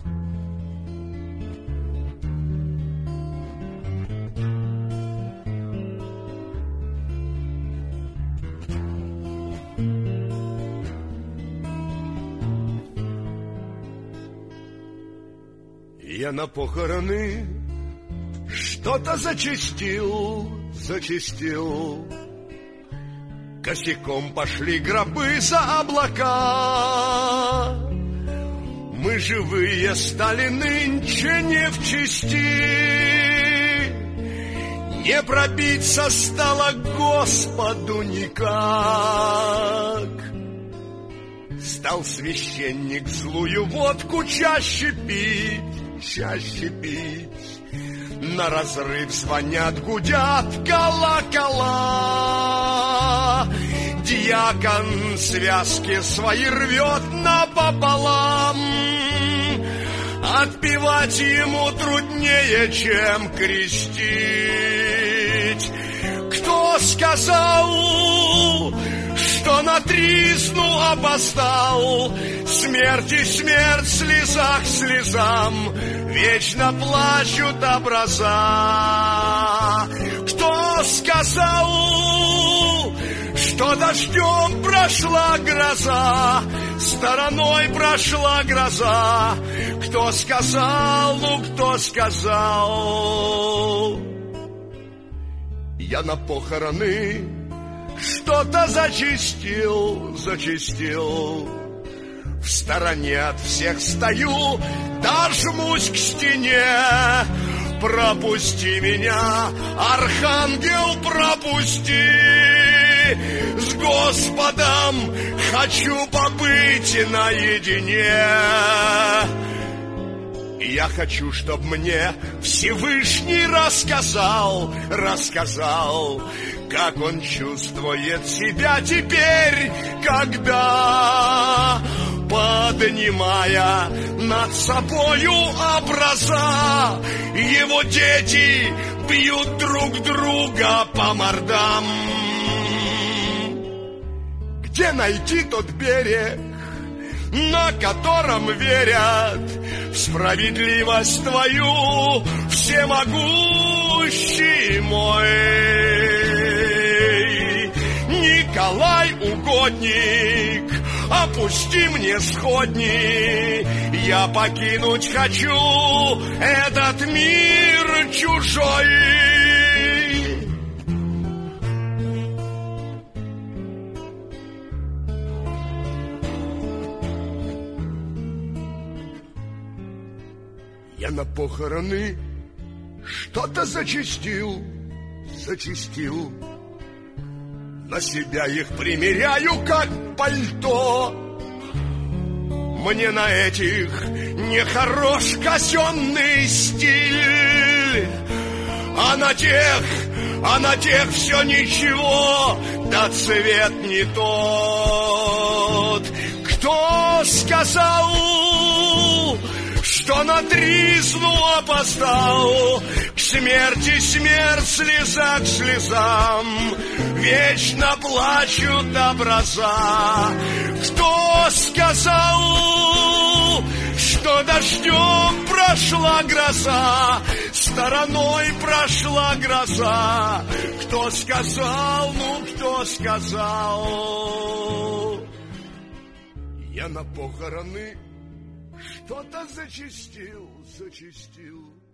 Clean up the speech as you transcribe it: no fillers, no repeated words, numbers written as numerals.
Я на похороны что-то зачастил. Косяком пошли гробы за облака. Мы живые стали нынче не в чести. Не пробиться стало Господу никак. Стал священник злую водку чаще пить. На разрыв звонят, гудят колокола. Дьякон связки свои рвет напополам. Отпевать ему труднее, чем крестить. Кто сказал, что на тризну опоздал? Смерти смерть в слезах слезам вечно плачут образа. Кто сказал, что дождем прошла гроза, стороной прошла гроза? Кто сказал, кто сказал? Я на похороны что-то зачастил. В стороне от всех стою, дожмусь к стене. Пропусти меня, архангел, пропусти. С Господом хочу побыть наедине. Я хочу, чтоб мне Всевышний рассказал, как он чувствует себя теперь, когда, поднимая над собою образа, его дети бьют друг друга по мордам. Где найти тот берег, на котором верят в справедливость твою, всемогущий мой? Николай Угодник, опусти мне сходни, я покинуть хочу этот мир чужой. Я на похороны что-то зачастил. На себя их примеряю, как пальто. Мне на этих нехорош казенный стиль, а на тех все ничего, да цвет не тот. Кто сказал, что на тризну опоздал? К смерти смерть, слеза к слезам вечно плачут образа. Кто сказал, что дождем прошла гроза, стороной прошла гроза? Кто сказал, кто сказал? Я на похороны что-то зачастил.